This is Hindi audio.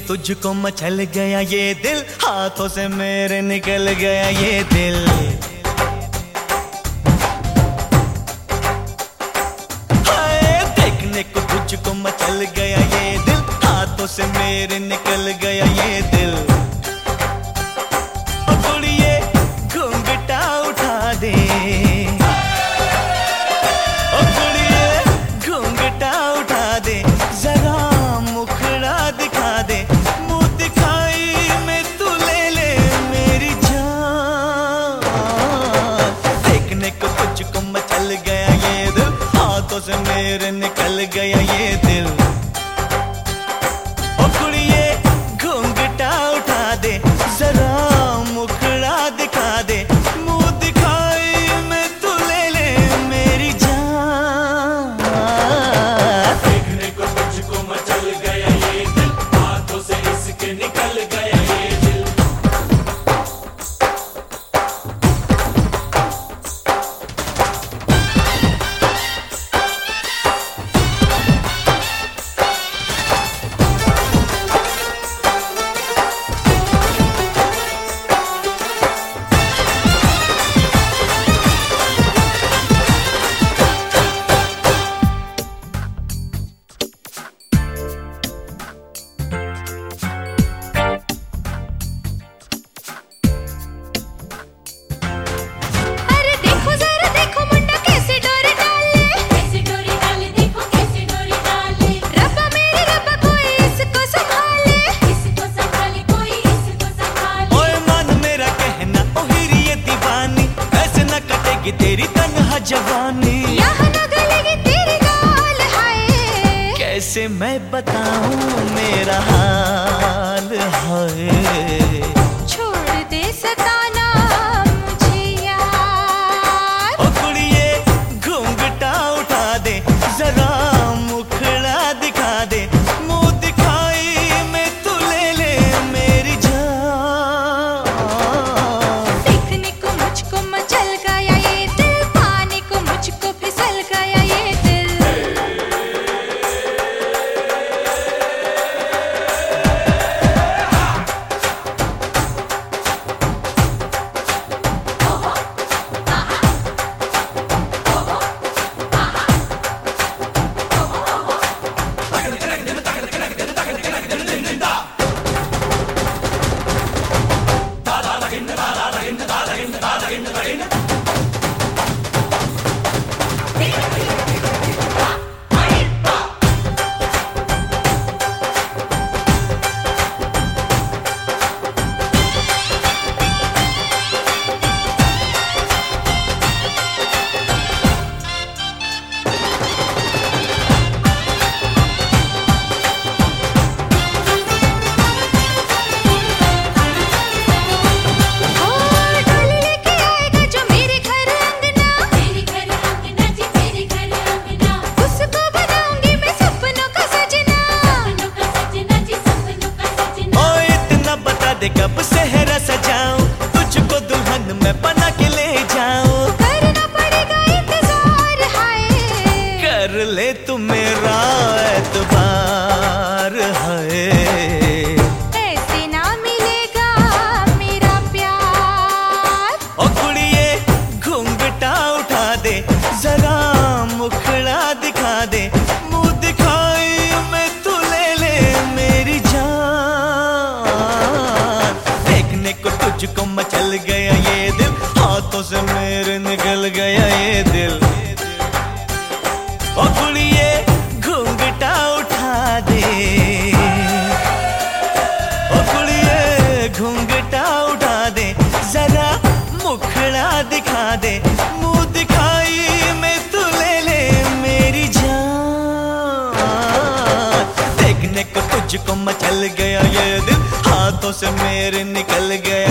तुझको मचल गया ये दिल, हाथों से मेरे निकल गया ये दिल। हाय देखने को तुझको मचल गया ये दिल, हाथों से मेरे निकल गया ये दिल। ओ कुड़िए घूंघटा उठा दे, ओ कुड़िए घूंघटा उठा दे, जरा मुखड़ा दिखा दे, मुंह दिखाई में तू ले ले मेरी जान। देखने को तुझको मचल गया ये दिल, हाथों से मेरे निकल गया ये दिल। ओ कुड़िए घूंघटा उठा दे, जरा मुखड़ा दिखा दे, मुंह दिखाई में तू ले ले मेरी जान। देखने को तुझको मचल गया ये दिल, हाथों से इसके निकल गया ये दिल। तेरी तन्हा जवानी यहाँ न गलेगी तेरी गाल, हाय कैसे मैं बताऊं मेरा हाल है। छोड़ दे सताना मुझे यार। ओ कुड़िए घूंघटा उठा दे, जरा मुखड़ा दिखा दे, मुंह दिखाई में तू ले ले मेरी जान। देखने को मुझको मचल गया ये दिल, पाने को मुझको फिसल गया ये दिल। कब सेहरा सजाऊं, तुझको दुल्हन में बना के ले जाऊं। करना पड़ेगा इंतजार, हाय कर ले तू मेरा एतबार है। ऐसे ना मिलेगा मेरा प्यार। ओ कुड़िए घूंघटा उठा दे, जरा मुखड़ा दिखा दे, मुंह दिखाई में तू ले ले मेरी जान। देखने को तुझको मचल गया ये दिल, हाथों से मेरे निकल गया ये दिल। ओ कुड़िए घूंघटा उठा दे, ओ कुड़िए घूंघटा उठा दे, जरा मुखड़ा दिखा दे, मुंह दिखाई में तू ले ले मेरी जान। देखने को तुझको मचल गया ये दिल, हाथों से मेरे निकल गया